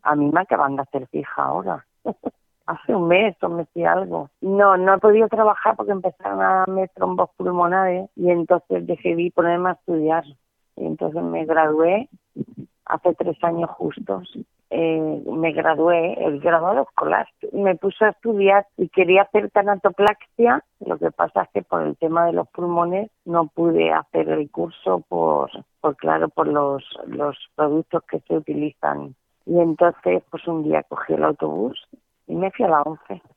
A mí me acaban de hacer fija ahora. Hace un mes o mes y algo. No he podido trabajar porque empezaron a darme trombos pulmonares y entonces decidí ponerme a estudiar. Y entonces me gradué hace 3 años justos. Me gradué, el graduado escolar. Me puse a estudiar y quería hacer tanatoplaxia. Lo que pasa es que por el tema de los pulmones no pude hacer el curso por los productos que se utilizan. Y entonces, pues un día cogí el autobús y me fui a la 11.